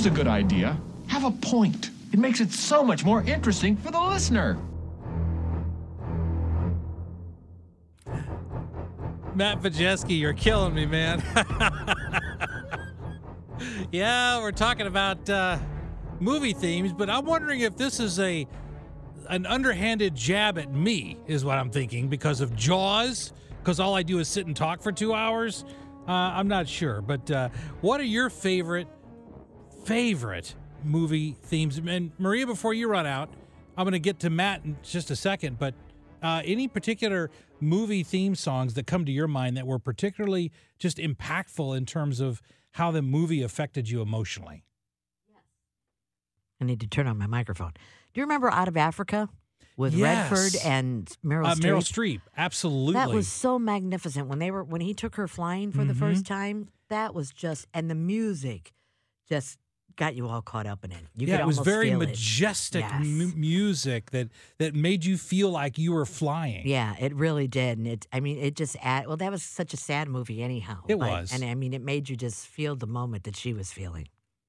Here's a good idea. Have a point. It makes it so much more interesting for the listener. Matt Pajeski, you're killing me, man. Yeah, we're talking about movie themes, but I'm wondering if this is an underhanded jab at me, is what I'm thinking, because of Jaws, because all I do is sit and talk for 2 hours. I'm not sure, but what are your favorite movie themes? And Maria, before you run out, I'm going to get to Matt in just a second, but any particular movie theme songs that come to your mind that were particularly just impactful in terms of how the movie affected you emotionally? I need to turn on my microphone. Do you remember Out of Africa with Redford and Meryl Streep? Meryl Streep, absolutely. That was so magnificent when he took her flying for the first time. That was just, and the music just got you all caught up in it. It was very majestic music that made you feel like you were flying. Yeah, it really did. And it just well, that was such a sad movie anyhow. It was. And it made you just feel the moment that she was feeling.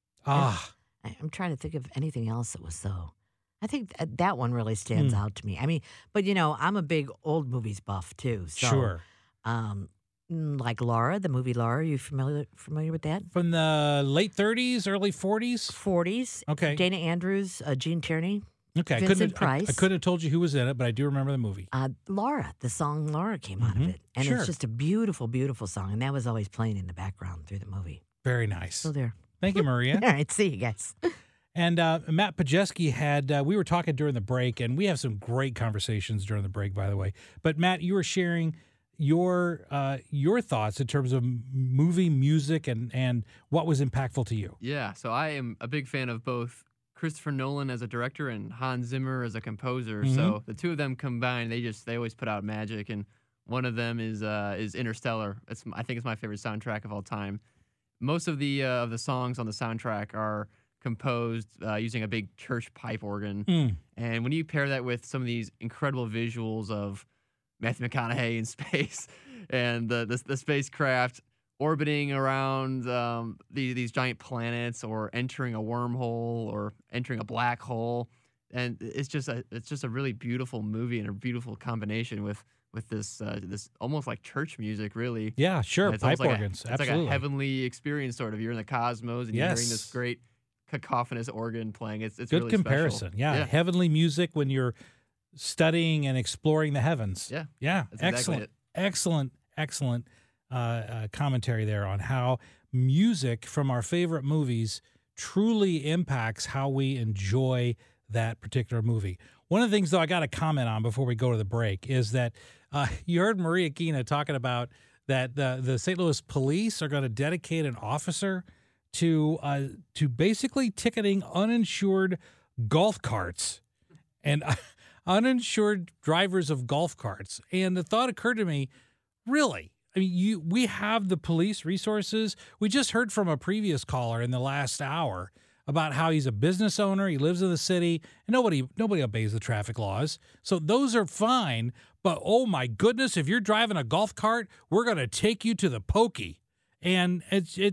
I'm trying to think of anything else that was so. I think that one really stands out to me. But I'm a big old movies buff too. So, sure. Like Laura, the movie Laura. Are you familiar with that? From the late 30s, early 40s? 40s. Okay. Dana Andrews, Gene Tierney. Okay. Vincent Price. I couldn't have told you who was in it, but I do remember the movie. Laura, the song Laura came out of it. And it's just a beautiful, beautiful song. And that was always playing in the background through the movie. Very nice. So there. Thank you, Maria. All right. See you guys. And Matt Pajeski had, we were talking during the break, and we have some great conversations during the break, by the way. But Matt, you were sharing your thoughts in terms of movie music and what was impactful to you. Yeah, so I am a big fan of both Christopher Nolan as a director and Hans Zimmer as a composer. So the two of them combined, they always put out magic. And one of them is Interstellar. I think it's my favorite soundtrack of all time. Most of the songs on the soundtrack are composed using a big church pipe organ. And when you pair that with some of these incredible visuals of Matthew McConaughey in space and the spacecraft orbiting around these giant planets or entering a wormhole or entering a black hole, and it's just a really beautiful movie and a beautiful combination with this almost like church music, really. Yeah, sure. Pipe like organs. It's absolutely. like a heavenly experience, sort of. You're in the cosmos and you're hearing this great cacophonous organ playing. It's good really comparison. Special. Yeah, heavenly music when you're studying and exploring the heavens. Yeah. Excellent, exactly excellent commentary there on how music from our favorite movies truly impacts how we enjoy that particular movie. One of the things, though, I got to comment on before we go to the break is that you heard Maria Kina talking about that the St. Louis police are going to dedicate an officer to basically ticketing uninsured golf carts and uninsured drivers of golf carts. And the thought occurred to me, really? I mean, we have the police resources. We just heard from a previous caller in the last hour about how he's a business owner, he lives in the city, and nobody obeys the traffic laws. So those are fine, but oh my goodness, if you're driving a golf cart, we're going to take you to the pokey. And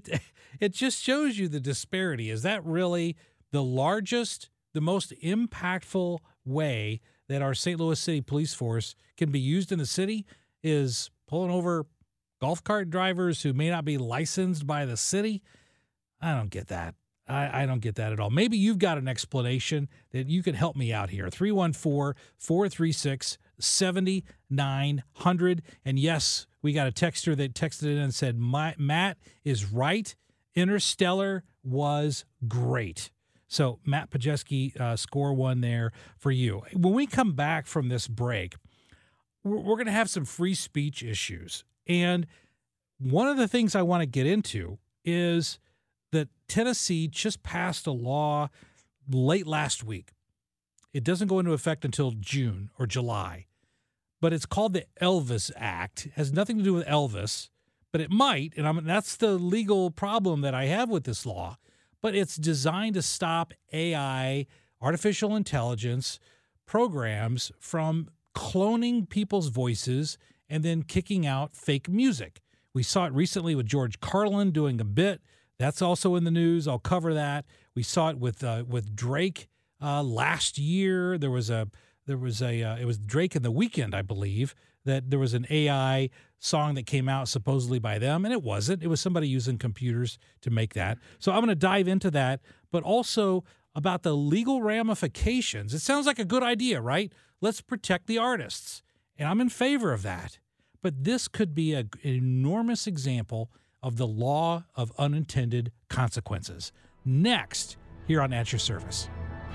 it just shows you the disparity. Is that really the largest, the most impactful way that our St. Louis City Police Force can be used in the city is pulling over golf cart drivers who may not be licensed by the city? I don't get that. I don't get that at all. Maybe you've got an explanation that you can help me out here. 314-436-7900. And yes, we got a texter that texted in and said, Matt is right. Interstellar was great. So Matt Pajeski, score one there for you. When we come back from this break, we're going to have some free speech issues. And one of the things I want to get into is that Tennessee just passed a law late last week. It doesn't go into effect until June or July, but it's called the Elvis Act. It has nothing to do with Elvis, but it might, and that's the legal problem that I have with this law, but it's designed to stop AI, artificial intelligence programs from cloning people's voices and then kicking out fake music. We saw it recently with George Carlin doing a bit. That's also in the news. I'll cover that. We saw it with Drake last year. It was Drake and The Weeknd, I believe, that there was an AI song that came out supposedly by them, and it wasn't. It was somebody using computers to make that. So I'm going to dive into that, but also about the legal ramifications. It sounds like a good idea, right? Let's protect the artists, and I'm in favor of that. But this could be an enormous example of the law of unintended consequences. Next, here on At Your Service.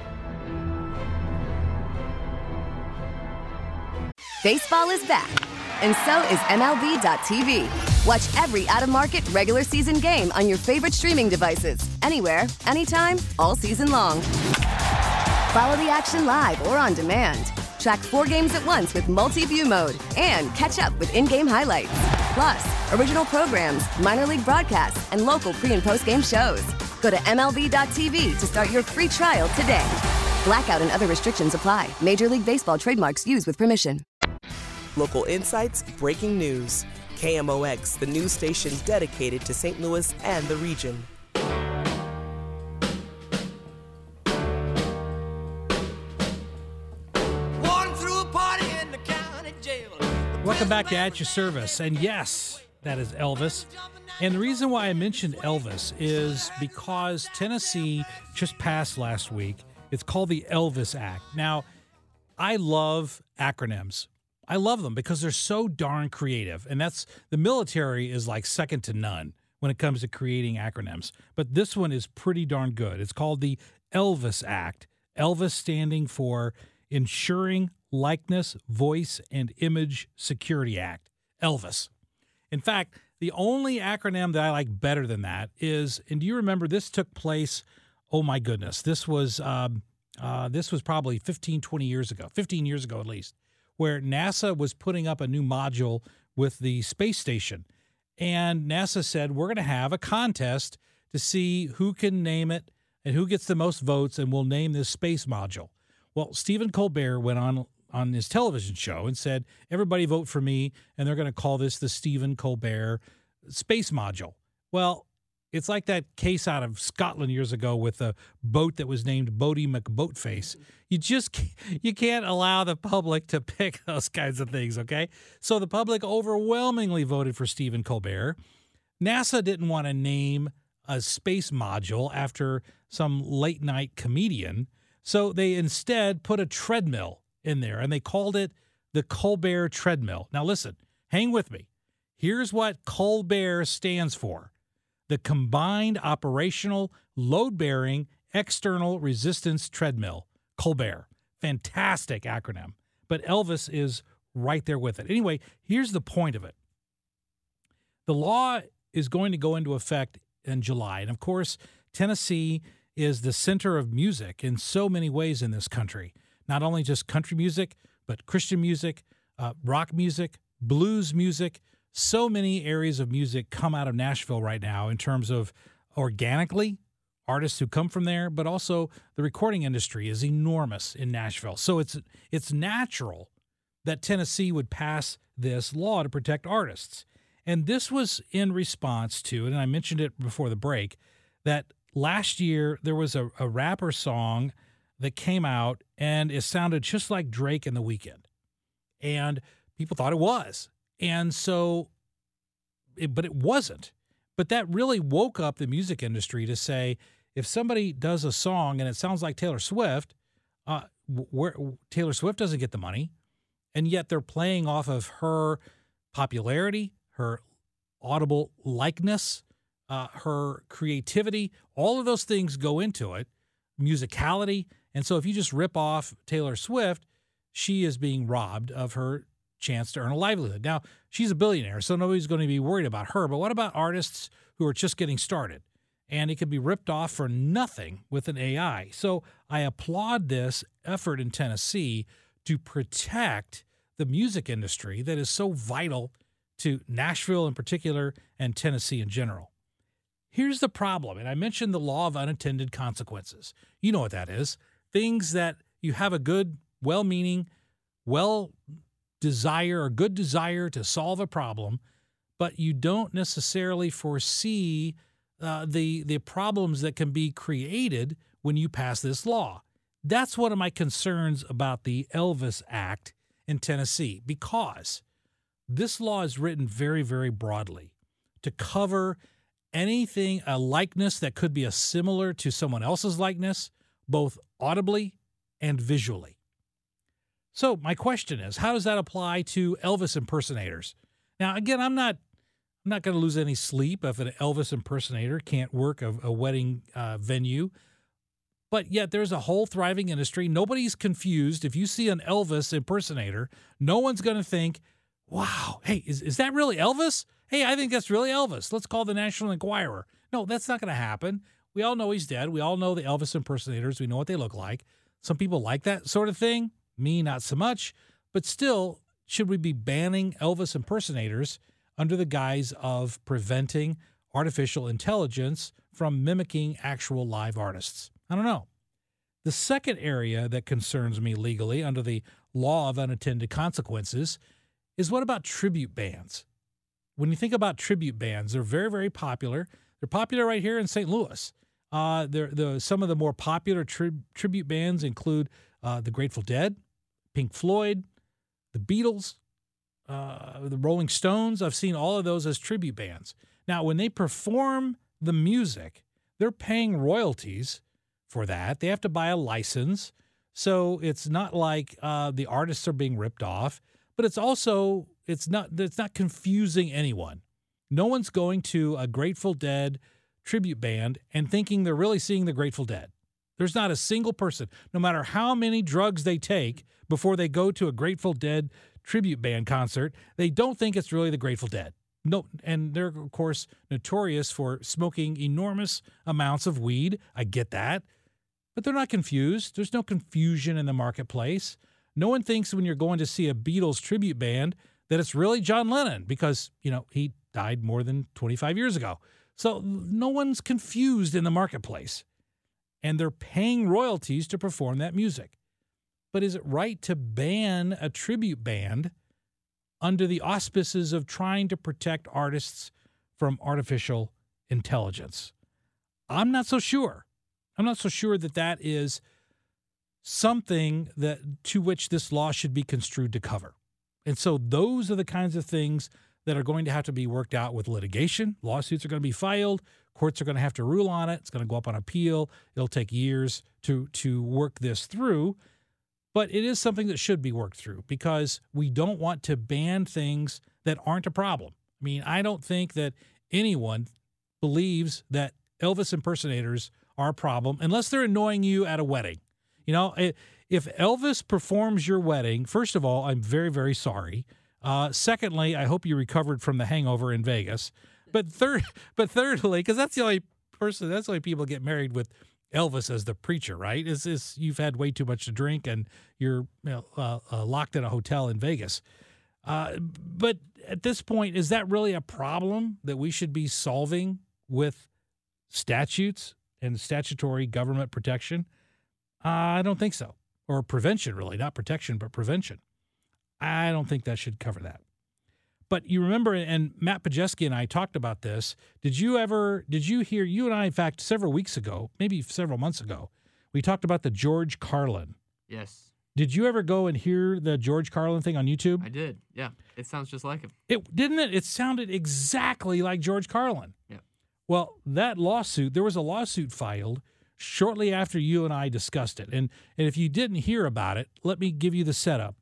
Baseball is back, and so is MLB.tv. Watch every out-of-market regular season game on your favorite streaming devices, anywhere, anytime, all season long. Follow the action live or on demand. Track 4 games at once with multi-view mode and catch up with in-game highlights. Plus, original programs, minor league broadcasts, and local pre- and post-game shows. Go to MLB.tv to start your free trial today. Blackout and other restrictions apply. Major League Baseball trademarks used with permission. Local insights, breaking news. KMOX, the news station dedicated to St. Louis and the region. Welcome back to At Your Service. And yes, that is Elvis. And the reason why I mentioned Elvis is because Tennessee just passed last week. It's called the Elvis Act. Now, I love acronyms. I love them because they're so darn creative. And the military is like second to none when it comes to creating acronyms. But this one is pretty darn good. It's called the Elvis Act. Elvis standing for Ensuring Likeness, Voice, and Image Security Act. Elvis. In fact, the only acronym that I like better than that is, and do you remember this took place, oh my goodness, this was probably 15 years ago at least, where NASA was putting up a new module with the space station. And NASA said, we're going to have a contest to see who can name it and who gets the most votes, and we'll name this space module. Well, Stephen Colbert went on his television show and said, everybody vote for me, and they're going to call this the Stephen Colbert Space Module. Well, it's like that case out of Scotland years ago with a boat that was named Boaty McBoatface. You can't allow the public to pick those kinds of things, okay? So the public overwhelmingly voted for Stephen Colbert. NASA didn't want to name a space module after some late-night comedian, so they instead put a treadmill in there, and they called it the Colbert Treadmill. Now listen, hang with me. Here's what Colbert stands for: the Combined Operational Load-Bearing External Resistance Treadmill. Colbert. Fantastic acronym. But Elvis is right there with it. Anyway, here's the point of it. The law is going to go into effect in July. And of course, Tennessee is the center of music in so many ways in this country. Not only just country music, but Christian music, rock music, blues music. So many areas of music come out of Nashville right now in terms of organically, artists who come from there, but also the recording industry is enormous in Nashville. So it's natural that Tennessee would pass this law to protect artists. And this was in response to, and I mentioned it before the break, that last year there was a rapper song that came out, and it sounded just like Drake and The Weeknd. And people thought it was. And so, but it wasn't. But that really woke up the music industry to say, if somebody does a song and it sounds like Taylor Swift, Taylor Swift doesn't get the money, and yet they're playing off of her popularity, her audible likeness, her creativity. All of those things go into it, musicality. And so if you just rip off Taylor Swift, she is being robbed of her chance to earn a livelihood. Now, she's a billionaire, so nobody's going to be worried about her. But what about artists who are just getting started? And it could be ripped off for nothing with an AI. So I applaud this effort in Tennessee to protect the music industry that is so vital to Nashville in particular and Tennessee in general. Here's the problem, and I mentioned the law of unintended consequences. You know what that is. Things that you have a good, well-meaning, good desire to solve a problem, but you don't necessarily foresee the problems that can be created when you pass this law. That's one of my concerns about the Elvis Act in Tennessee, because this law is written very, very broadly to cover anything, a likeness that could be a similar to someone else's likeness, both audibly and visually. So my question is, how does that apply to Elvis impersonators? Now, again, I'm not going to lose any sleep if an Elvis impersonator can't work a wedding venue. But yet there's a whole thriving industry. Nobody's confused. If you see an Elvis impersonator, no one's going to think, wow, hey, is that really Elvis? Hey, I think that's really Elvis. Let's call the National Enquirer. No, that's not going to happen. We all know he's dead. We all know the Elvis impersonators. We know what they look like. Some people like that sort of thing. Me, not so much. But still, should we be banning Elvis impersonators under the guise of preventing artificial intelligence from mimicking actual live artists? I don't know. The second area that concerns me legally under the law of unintended consequences is, what about tribute bands? When you think about tribute bands, they're very, very popular. They're popular right here in St. Louis. Some of the more popular tribute bands include the Grateful Dead, Pink Floyd, the Beatles, the Rolling Stones. I've seen all of those as tribute bands. Now, when they perform the music, they're paying royalties for that. They have to buy a license. So it's not like the artists are being ripped off, but it's not confusing anyone. No one's going to a Grateful Dead tribute band and thinking they're really seeing the Grateful Dead. There's not a single person, no matter how many drugs they take before they go to a Grateful Dead tribute band concert, they don't think it's really the Grateful Dead. No, and they're, of course, notorious for smoking enormous amounts of weed. I get that. But they're not confused. There's no confusion in the marketplace. No one thinks when you're going to see a Beatles tribute band that it's really John Lennon because, he died more than 25 years ago. So no one's confused in the marketplace. And they're paying royalties to perform that music. But is it right to ban a tribute band under the auspices of trying to protect artists from artificial intelligence? I'm not so sure. I'm not so sure that is something to which this law should be construed to cover. And so those are the kinds of things that are going to have to be worked out with litigation. Lawsuits are going to be filed. Courts are going to have to rule on it. It's going to go up on appeal. It'll take years to work this through. But it is something that should be worked through because we don't want to ban things that aren't a problem. I mean, I don't think that anyone believes that Elvis impersonators are a problem unless they're annoying you at a wedding. If Elvis performs your wedding, first of all, I'm very, very sorry. Secondly, I hope you recovered from the hangover in Vegas. But thirdly, because that's the only people get married with Elvis as the preacher, right? Is you've had way too much to drink and you're locked in a hotel in Vegas. But at this point, is that really a problem that we should be solving with statutes and statutory government protection? I don't think so. Or prevention, really. Not protection, but prevention. I don't think that should cover that. But you remember, and Matt Pajeski and I talked about this. Did you hear, you and I, in fact, several weeks ago, maybe several months ago, we talked about the George Carlin. Yes. Did you ever go and hear the George Carlin thing on YouTube? I did, yeah. It sounds just like him. Didn't it? It sounded exactly like George Carlin. Yeah. Well, there was a lawsuit filed shortly after you and I discussed it. And if you didn't hear about it, let me give you the setup.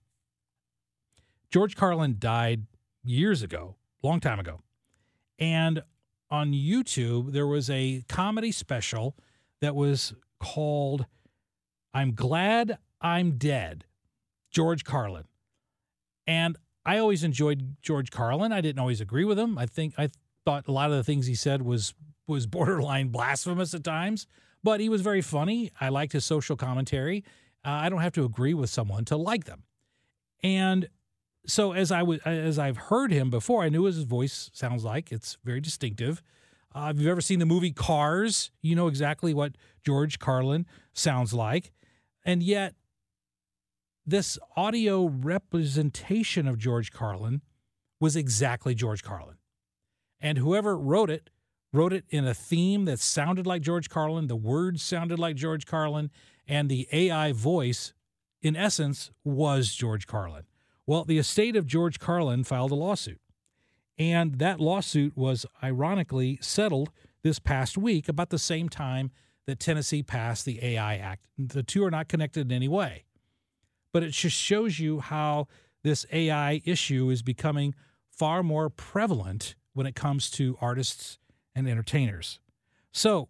George Carlin died years ago, long time ago. And on YouTube, there was a comedy special that was called I'm Glad I'm Dead, George Carlin. And I always enjoyed George Carlin. I didn't always agree with him. I thought a lot of the things he said was borderline blasphemous at times, but he was very funny. I liked his social commentary. I don't have to agree with someone to like them. And so as I've heard him before, I knew what his voice sounds like. It's very distinctive. If you've ever seen the movie Cars, you know exactly what George Carlin sounds like. And yet, this audio representation of George Carlin was exactly George Carlin. And whoever wrote it wrote it in a theme that sounded like George Carlin, the words sounded like George Carlin, and the AI voice, in essence, was George Carlin. Well, the estate of George Carlin filed a lawsuit, and that lawsuit was ironically settled this past week about the same time that Tennessee passed the AI Act. The two are not connected in any way, but it just shows you how this AI issue is becoming far more prevalent when it comes to artists and entertainers. So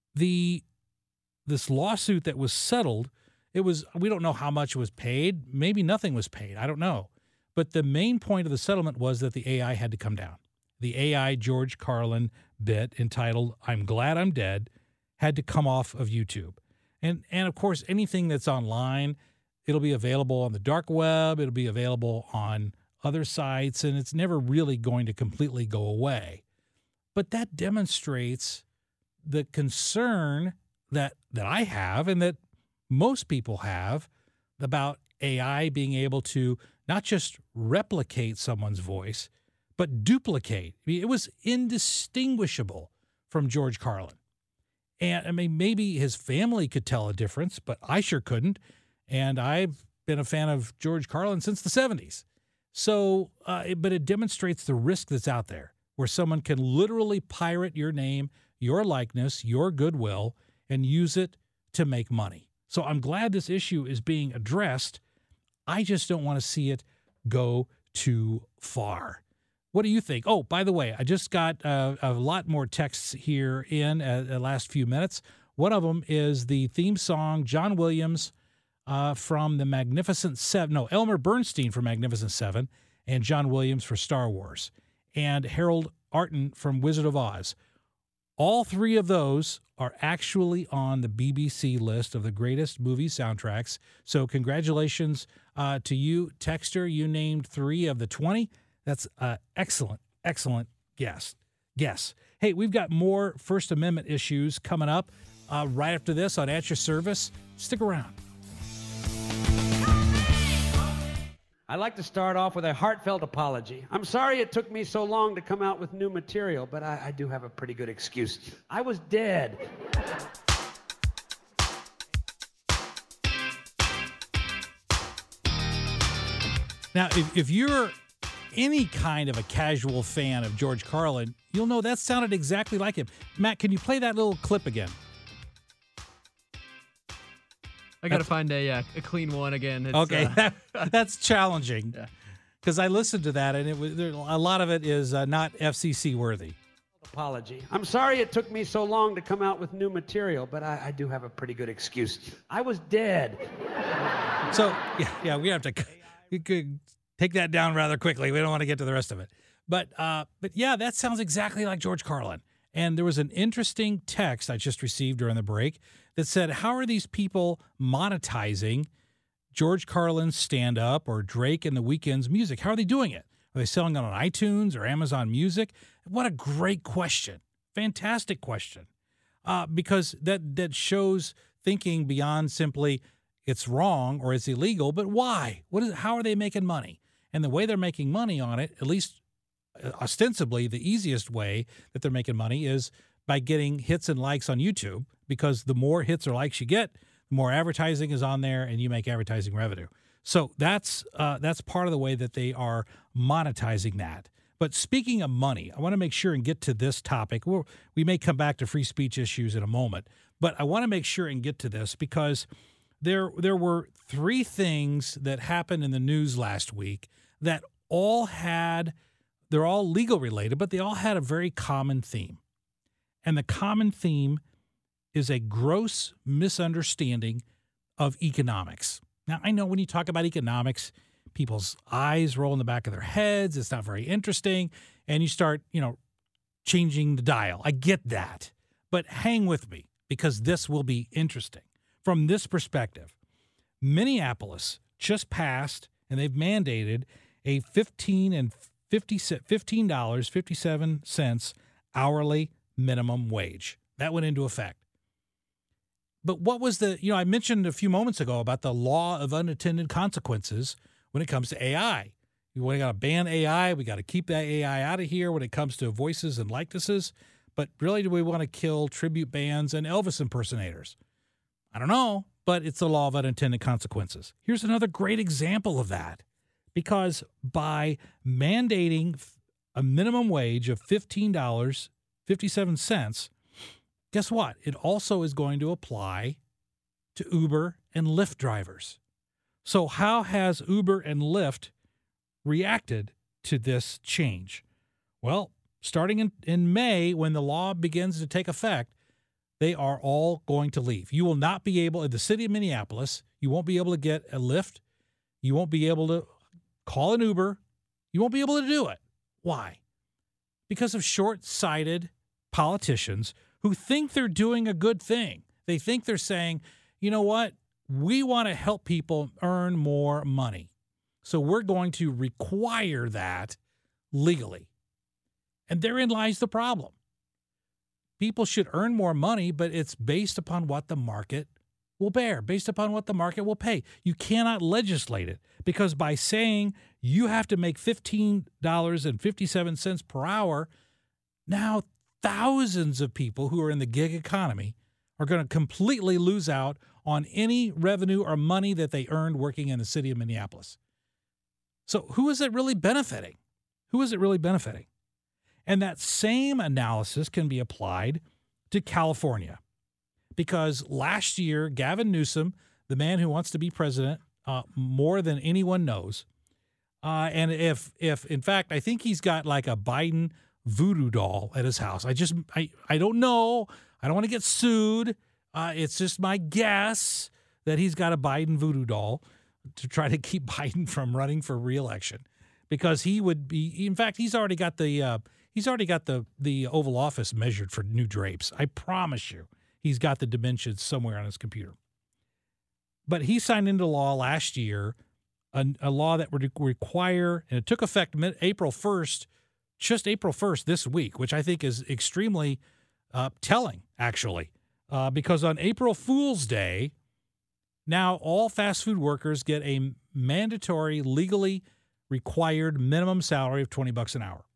this lawsuit that was settled, we don't know how much was paid. Maybe nothing was paid. I don't know. But the main point of the settlement was that the AI had to come down. The AI George Carlin bit entitled "I'm Glad I'm Dead" had to come off of YouTube. And of course, anything that's online, it'll be available on the dark web. It'll be available on other sites, and it's never really going to completely go away. But that demonstrates the concern that I have and that most people have about AI being able to not just replicate someone's voice, but duplicate. I mean, it was indistinguishable from George Carlin. And I mean, maybe his family could tell a difference, but I sure couldn't. And I've been a fan of George Carlin since the 70s. So, but it demonstrates the risk that's out there, where someone can literally pirate your name, your likeness, your goodwill, and use it to make money. So I'm glad this issue is being addressed. I just don't want to see it go too far. What do you think? Oh, by the way, I just got a lot more texts here in the last few minutes. One of them is the theme song, John Williams from the Magnificent Seven. No, Elmer Bernstein from Magnificent Seven and John Williams for Star Wars. And Harold Arden from Wizard of Oz. All three of those are actually on the BBC list of the greatest movie soundtracks. So congratulations to you, Texter. You named 3 of the 20. That's an excellent, excellent guess. Hey, we've got more First Amendment issues coming up right after this on At Your Service. Stick around. I'd like to start off with a heartfelt apology. I'm sorry it took me so long to come out with new material, but I do have a pretty good excuse. I was dead. Now, if you're any kind of a casual fan of George Carlin, you'll know that sounded exactly like him. Matt, can you play that little clip again? I got to find a clean one again. It's, okay, that's challenging because I listened to that and a lot of it is not FCC worthy. Apology. I'm sorry it took me so long to come out with new material, but I do have a pretty good excuse. I was dead. So we have to. You could take that down rather quickly. We don't want to get to the rest of it, but yeah, that sounds exactly like George Carlin. And there was an interesting text I just received during the break that said, how are these people monetizing George Carlin's stand-up or Drake and The Weeknd's music? How are they doing it? Are they selling it on iTunes or Amazon Music? What a great question. Fantastic question. Because that shows thinking beyond simply it's wrong or it's illegal, but why? How are they making money? And the way they're making money on it, at least ostensibly the easiest way that they're making money is by getting hits and likes on YouTube, because the more hits or likes you get, the more advertising is on there and you make advertising revenue. So that's part of the way that they are monetizing that. But speaking of money, I want to make sure and get to this topic. We may come back to free speech issues in a moment, but I want to make sure and get to this because there were 3 things that happened in the news last week that they're all legal related, but they all had a very common theme. And the common theme is a gross misunderstanding of economics. Now, I know when you talk about economics, people's eyes roll in the back of their heads. It's not very interesting. And you start, changing the dial. I get that. But hang with me because this will be interesting. From this perspective, Minneapolis just passed and they've mandated a $15.57 hourly minimum wage. That went into effect. But what was I mentioned a few moments ago about the law of unintended consequences when it comes to AI. We got to ban AI. We got to keep that AI out of here when it comes to voices and likenesses. But really, do we want to kill tribute bands and Elvis impersonators? I don't know, but it's the law of unintended consequences. Here's another great example of that. Because by mandating a minimum wage of $15.57, guess what? It also is going to apply to Uber and Lyft drivers. So how has Uber and Lyft reacted to this change? Well, starting in May, when the law begins to take effect, they are all going to leave. You will not be able, in the city of Minneapolis, you won't be able to get a Lyft. You won't be able to call an Uber. You won't be able to do it. Why? Because of short-sighted politicians who think they're doing a good thing. They think they're saying, you know what? We want to help people earn more money. So we're going to require that legally. And therein lies the problem. People should earn more money, but it's based upon what the market will bear, based upon what the market will pay. You cannot legislate it, because by saying you have to make $15.57 per hour, now thousands of people who are in the gig economy are going to completely lose out on any revenue or money that they earned working in the city of Minneapolis. So who is it really benefiting? Who is it really benefiting? And that same analysis can be applied to California, because last year, Gavin Newsom, the man who wants to be president more than anyone knows, and if in fact, I think he's got like a Biden voodoo doll at his house. I don't know. I don't want to get sued. It's just my guess that he's got a Biden voodoo doll to try to keep Biden from running for re-election, because he would be. In fact, he's already got the Oval Office measured for new drapes. I promise you, he's got the dimensions somewhere on his computer. But he signed into law last year a law that would require, and it took effect April 1st, just April 1st this week, which I think is extremely telling, actually, because on April Fool's Day, now all fast food workers get a mandatory, legally required minimum salary of $20 an hour.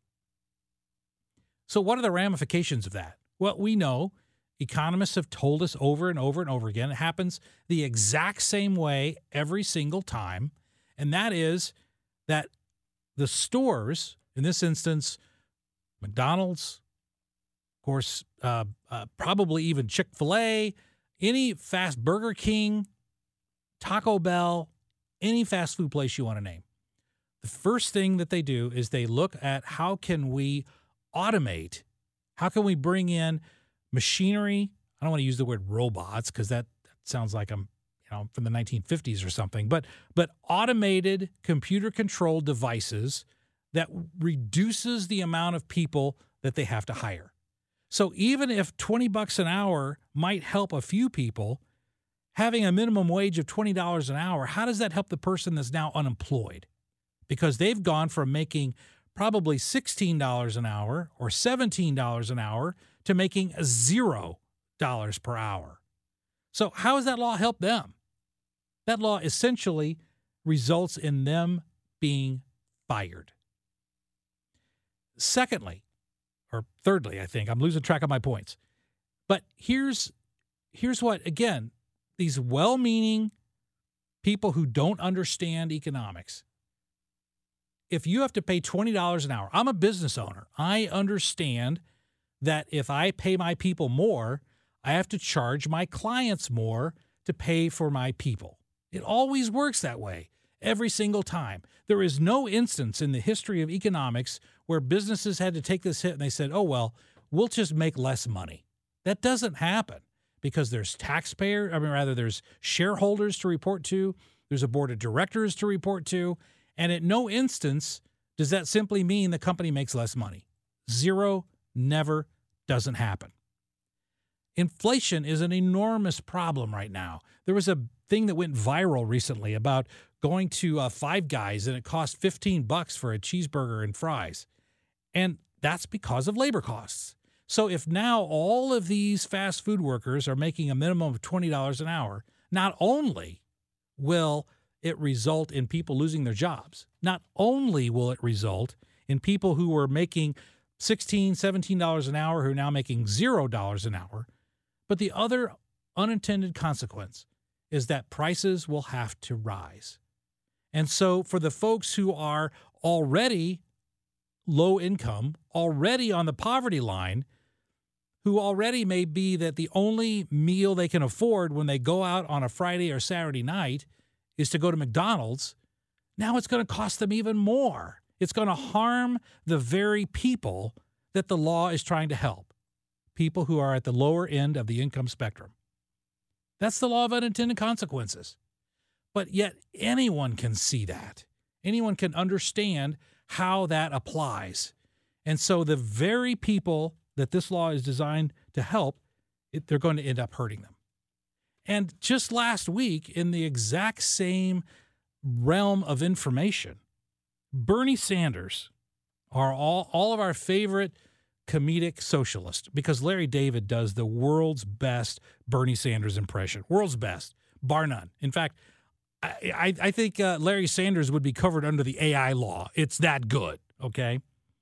So what are the ramifications of that? Well, we know economists have told us over and over and over again, it happens the exact same way every single time, and that is that the stores, in this instance, McDonald's, of course, probably even Chick-fil-A, any fast Burger King, Taco Bell, any fast food place you want to name. The first thing that they do is they look at how can we automate, how can we bring in machinery. I don't want to use the word robots because that sounds like I'm from the 1950s or something, but automated computer-controlled devices that reduces the amount of people that they have to hire. So even if $20 an hour might help a few people, having a minimum wage of $20 an hour, how does that help the person that's now unemployed? Because they've gone from making probably $16 an hour or $17 an hour to making $0 per hour. So how does that law help them? That law essentially results in them being fired. Secondly, or thirdly, I think, I'm losing track of my points. But here's what, again, these well-meaning people who don't understand economics, if you have to pay $20 an hour, I'm a business owner. I understand that if I pay my people more, I have to charge my clients more to pay for my people. It always works that way, every single time. There is no instance in the history of economics where businesses had to take this hit and they said, oh, well, we'll just make less money. That doesn't happen because there's there's shareholders to report to, there's a board of directors to report to, and at no instance does that simply mean the company makes less money. Zero, never, doesn't happen. Inflation is an enormous problem right now. There was a thing that went viral recently about going to Five Guys and it cost $15 for a cheeseburger and fries. And that's because of labor costs. So if now all of these fast food workers are making a minimum of $20 an hour, not only will it result in people losing their jobs, not only will it result in people who were making $16, $17 an hour who are now making $0 an hour. But the other unintended consequence is that prices will have to rise. And so for the folks who are already low income, already on the poverty line, who already may be that the only meal they can afford when they go out on a Friday or Saturday night is to go to McDonald's, now it's going to cost them even more. It's going to harm the very people that the law is trying to help, people who are at the lower end of the income spectrum. That's the law of unintended consequences. But yet anyone can see that. Anyone can understand how that applies. And so the very people that this law is designed to help, they're going to end up hurting them. And just last week, in the exact same realm of information, Bernie Sanders, are all of our favorite comedic socialist, because Larry David does the world's best Bernie Sanders impression. World's best, bar none. In fact, I think Larry Sanders would be covered under the AI law. It's that good, okay?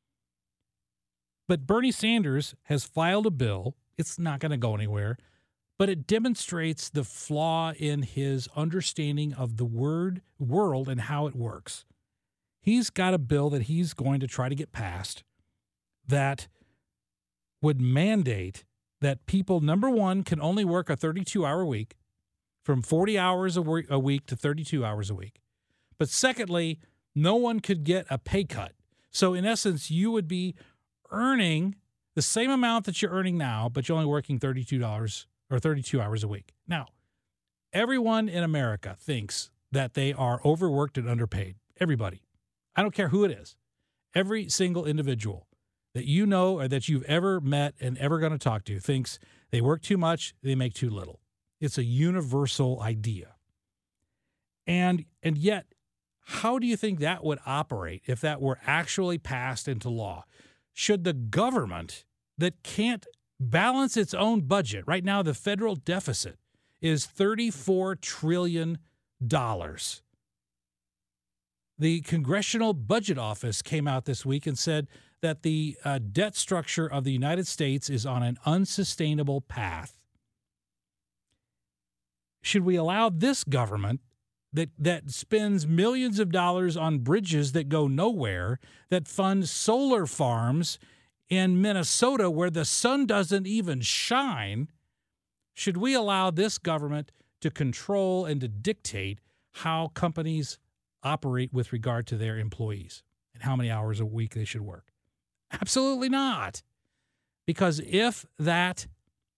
But Bernie Sanders has filed a bill. It's not going to go anywhere, but it demonstrates the flaw in his understanding of the world and how it works. He's got a bill that he's going to try to get passed that would mandate that people, number one, can only work a 32-hour week, from 40 hours a week to 32 hours a week. But secondly, no one could get a pay cut. So in essence, you would be earning the same amount that you're earning now, but you're only working $32 or 32 hours a week. Now, everyone in America thinks that they are overworked and underpaid. Everybody. I don't care who it is. Every single individual that you know or that you've ever met and ever going to talk to thinks they work too much, they make too little. It's a universal idea. And yet, how do you think that would operate if that were actually passed into law? Should the government that can't balance its own budget, right now the federal deficit is $34 trillion. The Congressional Budget Office came out this week and said that the debt structure of the United States is on an unsustainable path. Should we allow this government that spends millions of dollars on bridges that go nowhere, that fund solar farms in Minnesota where the sun doesn't even shine, should we allow this government to control and to dictate how companies operate with regard to their employees and how many hours a week they should work? Absolutely not. Because if that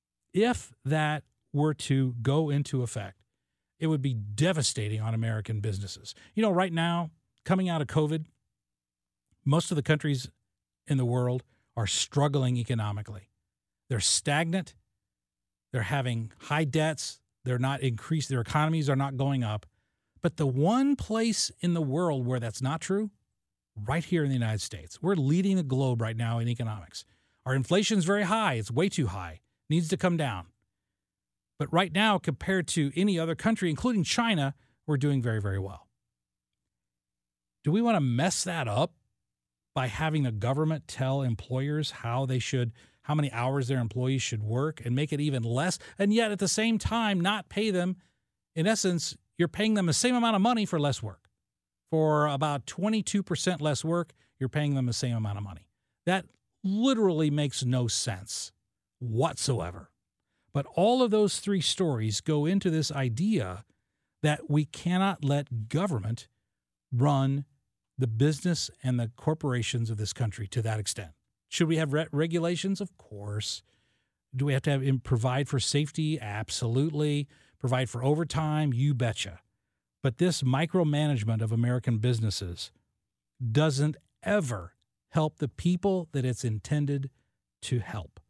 were to go into effect, it would be devastating on American businesses. You know, right now, coming out of COVID, most of the countries in the world are struggling economically. They're stagnant. They're having high debts. They're not increased. Their economies are not going up. But the one place in the world where that's not true, right here in the United States. We're leading the globe right now in economics. Our inflation is very high. It's way too high. Needs to come down. But right now, compared to any other country, including China, we're doing very, very well. Do we want to mess that up by having the government tell employers how many hours their employees should work and make it even less, and yet at the same time not pay them? In essence, you're paying them the same amount of money for less work. For about 22% less work, you're paying them the same amount of money. That literally makes no sense whatsoever. But all of those three stories go into this idea that we cannot let government run the business and the corporations of this country to that extent. Should we have regulations? Of course. Do we have to provide for safety? Absolutely. Provide for overtime? You betcha. But this micromanagement of American businesses doesn't ever help the people that it's intended to help.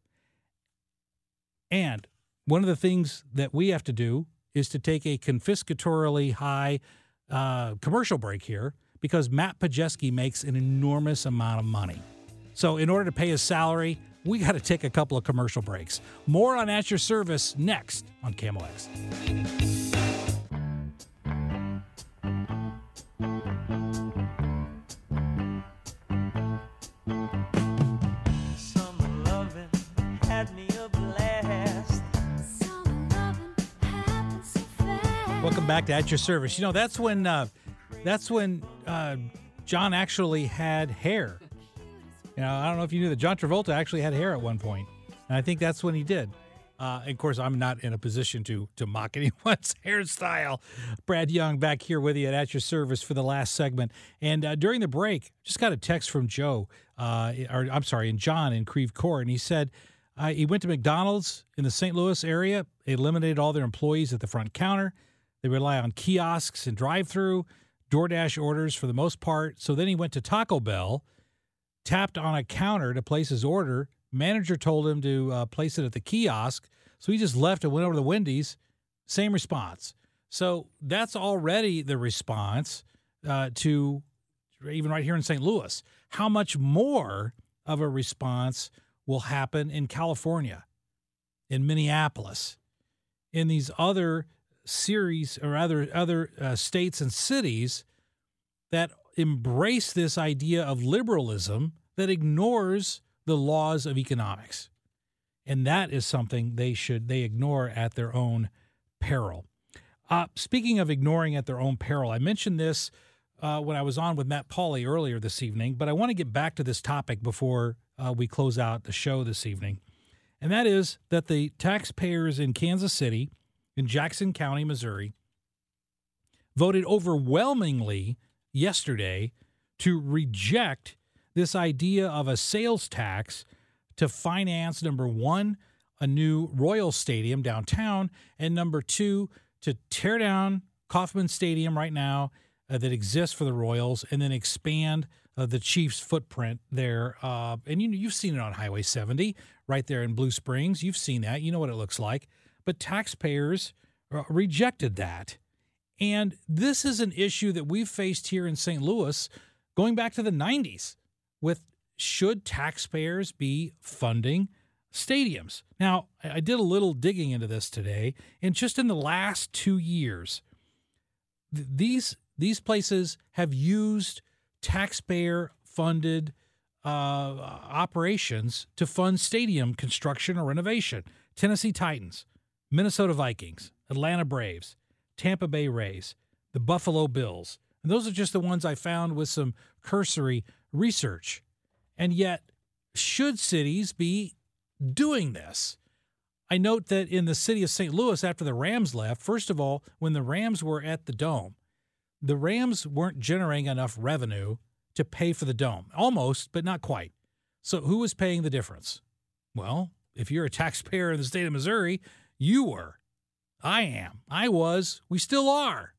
And one of the things that we have to do is to take a confiscatorily high commercial break here, because Matt Pajeski makes an enormous amount of money. So in order to pay his salary, we got to take a couple of commercial breaks. More on At Your Service next on KMOX. Welcome back to At Your Service. You know, that's when John actually had hair. You know, I don't know if you knew that John Travolta actually had hair at one point, and I think that's when he did. And of course, I'm not in a position to mock anyone's hairstyle. Brad Young back here with you at Your Service for the last segment. And during the break, just got a text from John in Creve Court, and he said he went to McDonald's in the St. Louis area. They eliminated all their employees at the front counter. They rely on kiosks and drive-through, DoorDash orders for the most part. So then he went to Taco Bell, tapped on a counter to place his order. Manager told him to place it at the kiosk, so he just left and went over to Wendy's. Same response. So that's already the response to even right here in St. Louis. How much more of a response will happen in California, in Minneapolis, in these other series or other states and cities that embrace this idea of liberalism that ignores the laws of economics. And that is something they ignore at their own peril. Speaking of ignoring at their own peril, I mentioned this when I was on with Matt Pauley earlier this evening, but I want to get back to this topic before we close out the show this evening. And that is that the taxpayers in Kansas City, in Jackson County, Missouri, voted overwhelmingly yesterday to reject this idea of a sales tax to finance, number one, a new Royal Stadium downtown, and number two, to tear down Kauffman Stadium right now that exists for the Royals and then expand the Chiefs' footprint there. And you've seen it on Highway 70 right there in Blue Springs. You've seen that. You know what it looks like. But taxpayers rejected that. And this is an issue that we've faced here in St. Louis going back to the 90s. With should taxpayers be funding stadiums? Now, I did a little digging into this today, and just in the last 2 years, these places have used taxpayer-funded operations to fund stadium construction or renovation. Tennessee Titans, Minnesota Vikings, Atlanta Braves, Tampa Bay Rays, the Buffalo Bills. And those are just the ones I found with some cursory research. And yet, should cities be doing this? I note that in the city of St. Louis, after the Rams left, first of all, when the Rams were at the Dome, the Rams weren't generating enough revenue to pay for the Dome. Almost, but not quite. So who was paying the difference? Well, if you're a taxpayer in the state of Missouri, you were. I am. I was. We still are.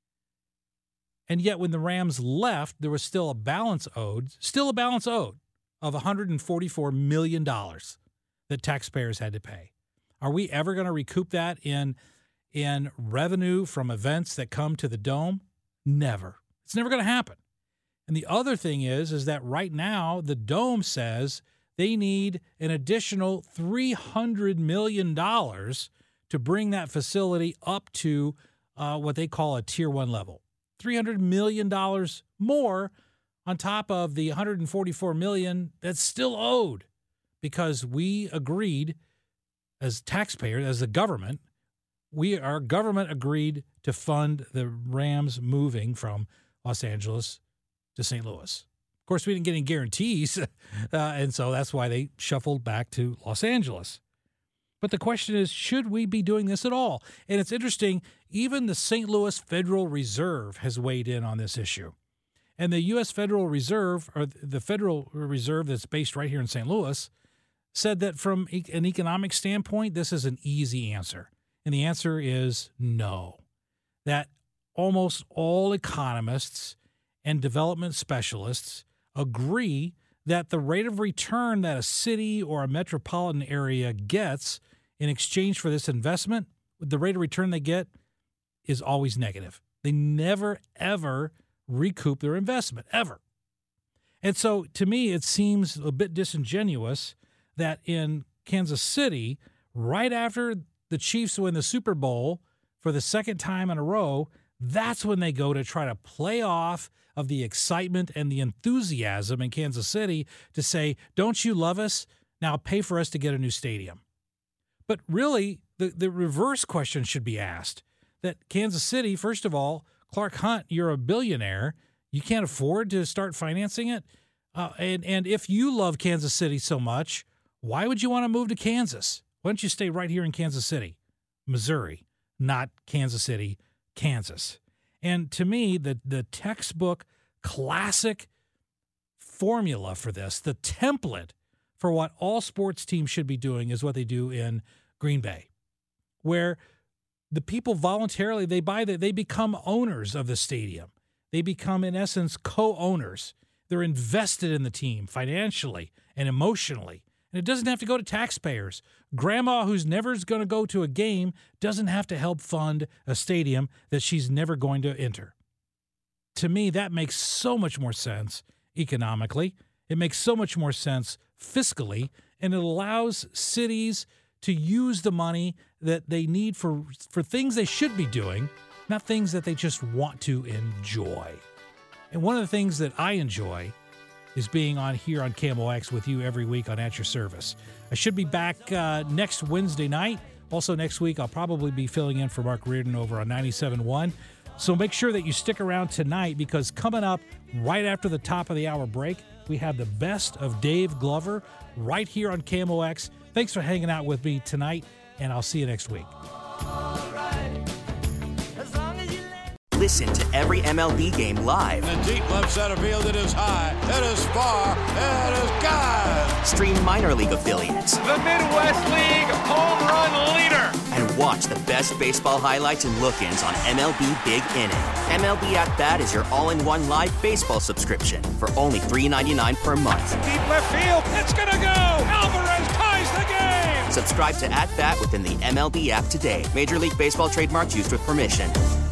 And yet when the Rams left, there was still a balance owed of $144 million that taxpayers had to pay. Are we ever going to recoup that in revenue from events that come to the Dome? Never. It's never going to happen. And the other thing is that right now the Dome says they need an additional $300 million to bring that facility up to what they call a Tier 1 level. $300 million more on top of the $144 million that's still owed because we agreed as taxpayers, as the government, our government agreed to fund the Rams moving from Los Angeles to St. Louis. Of course, we didn't get any guarantees, and so that's why they shuffled back to Los Angeles. But the question is, should we be doing this at all? And it's interesting, even the St. Louis Federal Reserve has weighed in on this issue. And the U.S. Federal Reserve, or the Federal Reserve that's based right here in St. Louis, said that from an economic standpoint, this is an easy answer. And the answer is no. That almost all economists and development specialists agree that the rate of return that a city or a metropolitan area gets in exchange for this investment, the rate of return they get is always negative. They never, ever recoup their investment, ever. And so to me, it seems a bit disingenuous that in Kansas City, right after the Chiefs win the Super Bowl for the second time in a row, that's when they go to try to play off of the excitement and the enthusiasm in Kansas City to say, don't you love us? Now pay for us to get a new stadium. But really, the reverse question should be asked. that Kansas City, first of all, Clark Hunt, you're a billionaire. You can't afford to start financing it. And if you love Kansas City so much, why would you want to move to Kansas? Why don't you stay right here in Kansas City, Missouri, not Kansas City, Kansas? And to me, the textbook classic formula for this, the template for what all sports teams should be doing is what they do in Green Bay, where the people voluntarily, they become owners of the stadium. They become, in essence, co-owners. They're invested in the team financially and emotionally. And it doesn't have to go to taxpayers. Grandma, who's never going to go to a game, doesn't have to help fund a stadium that she's never going to enter. To me, that makes so much more sense economically. It makes so much more sense fiscally, and it allows cities to use the money that they need for things they should be doing, not things that they just want to enjoy. And one of the things that I enjoy is being on here on KMOX with you every week on At Your Service. I should be back next Wednesday night. Also next week, I'll probably be filling in for Mark Reardon over on 97.1. So make sure that you stick around tonight, because coming up right after the top of the hour break, we have the best of Dave Glover right here on KMOX. Thanks for hanging out with me tonight, and I'll see you next week. Listen to every MLB game live. In the deep left center field, it is high, it is far, it is gone. Stream minor league affiliates. The Midwest League home run leader. And watch the best baseball highlights and look-ins on MLB Big Inning. MLB At Bat is your all-in-one live baseball subscription for only $3.99 per month. Deep left field, it's gonna go. Alvarez ties the game. Subscribe to At Bat within the MLB app today. Major League Baseball trademarks used with permission.